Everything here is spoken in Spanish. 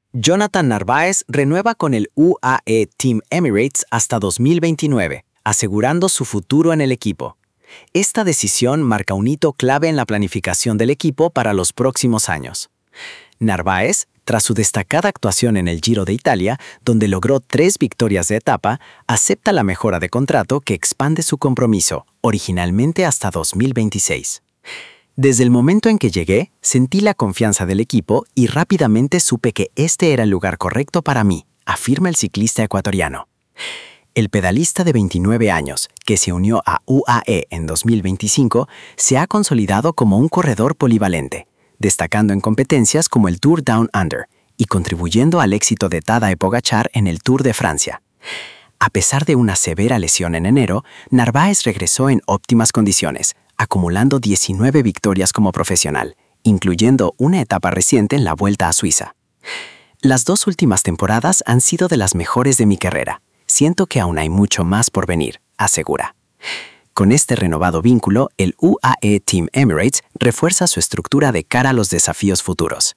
Jonathan Narváez renueva con el UAE Team Emirates hasta 2029, asegurando su futuro en el equipo. Esta decisión marca un hito clave en la planificación del equipo para los próximos años. Narváez, tras su destacada actuación en el Giro de Italia, donde logró 3 victorias de etapa, acepta la mejora de contrato que expande su compromiso, originalmente hasta 2026. Desde el momento en que llegué, sentí la confianza del equipo y rápidamente supe que este era el lugar correcto para mí, afirma el ciclista ecuatoriano. El pedalista de 29 años, que se unió a UAE en 2025, se ha consolidado como un corredor polivalente, destacando en competencias como el Tour Down Under y contribuyendo al éxito de Tadej Pogačar en el Tour de Francia. A pesar de una severa lesión en enero, Narváez regresó en óptimas condiciones, acumulando 19 victorias como profesional, incluyendo una etapa reciente en la Vuelta a Suiza. Las 2 últimas temporadas han sido de las mejores de mi carrera. Siento que aún hay mucho más por venir, asegura. Con este renovado vínculo, el UAE Team Emirates refuerza su estructura de cara a los desafíos futuros.